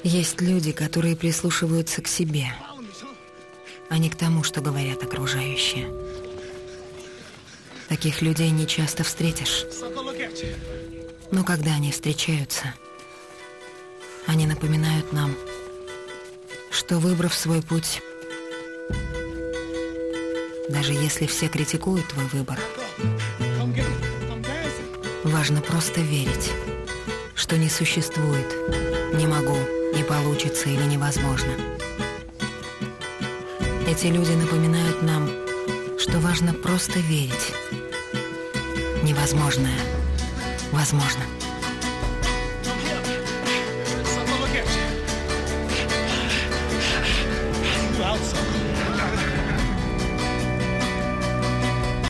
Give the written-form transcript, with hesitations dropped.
Есть люди, которые прислушиваются к себе, а не к тому, что говорят окружающие. Таких людей не часто встретишь. Но когда они встречаются, они напоминают нам, что, выбрав свой путь, даже если все критикуют твой выбор, важно просто верить, что не существует «не могу», «не получится» или «невозможно». Эти люди напоминают нам, что важно просто верить. Невозможное возможно.